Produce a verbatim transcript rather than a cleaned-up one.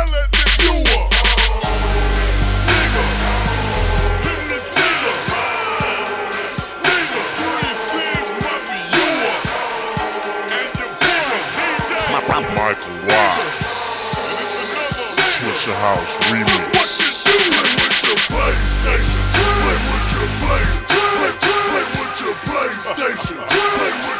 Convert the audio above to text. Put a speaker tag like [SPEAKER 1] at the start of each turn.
[SPEAKER 1] let the viewer. Nigga, hypnotizer. Nigga, three six my viewer. And your boy, D J Michael Wise. Swishahouse remix. What you doing with your PlayStation? Play with your Play, play, play with your PlayStation. Play with